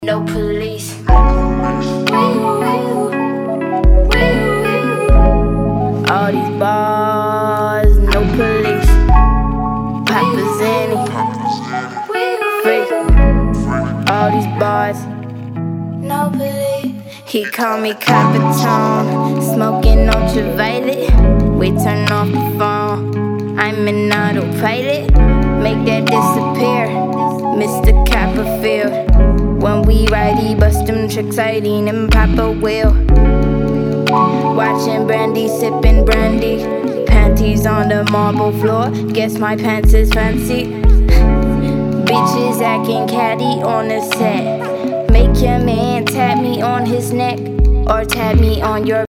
No police. All these bars, no police. Papazini, free. All these bars, no police. He call me Capitone, smoking ultraviolet. We turn off the phone, I'm in autopilot. Make that disappear, Mr. Copperfield. When we ride, he bust them tricks, Irene and Papa will. Watching Brandy, sipping brandy. Panties on the marble floor, guess my pants is fancy. Bitches acting catty on the set. Make your man tap me on his neck, or tap me on your